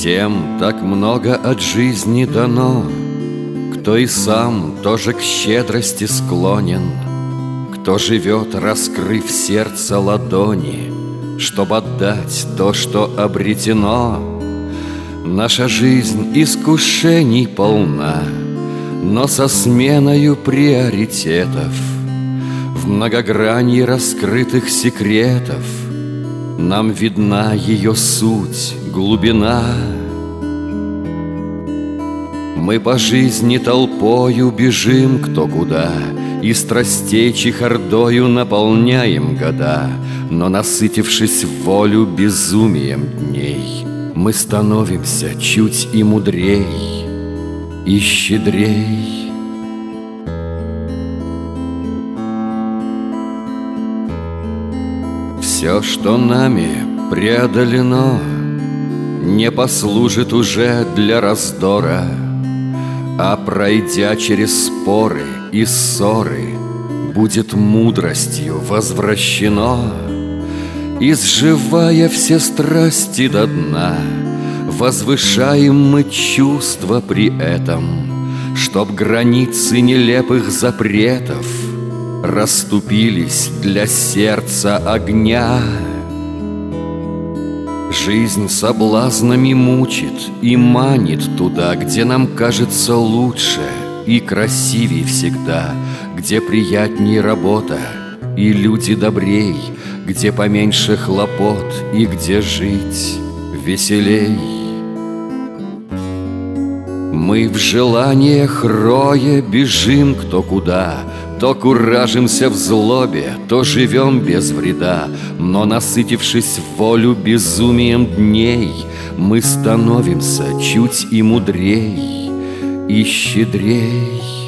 Тем так много от жизни дано, кто и сам тоже к щедрости склонен, кто живет, раскрыв сердце ладони, чтоб отдать то, что обретено. Наша жизнь искушений полна, но со сменою приоритетов, в многогрании раскрытых секретов нам видна ее суть, глубина. Мы по жизни толпою бежим кто куда, и страстей чехардою наполняем года, но, насытившись в волю безумием дней, мы становимся чуть и мудрей, и щедрей. Все, что нами преодолено, не послужит уже для раздора, а пройдя через споры и ссоры, будет мудростью возвращено. Изживая все страсти до дна, возвышаем мы чувства при этом, чтоб границы нелепых запретов расступились для сердца огня. Жизнь соблазнами мучит и манит туда, где нам кажется лучше и красивей всегда, где приятней работа и люди добрей, где поменьше хлопот и где жить веселей. Мы в желаниях роя бежим кто куда, то куражимся в злобе, то живем без вреда, но, насытившись в волю безумием дней, мы становимся чуть и мудрей, и щедрей.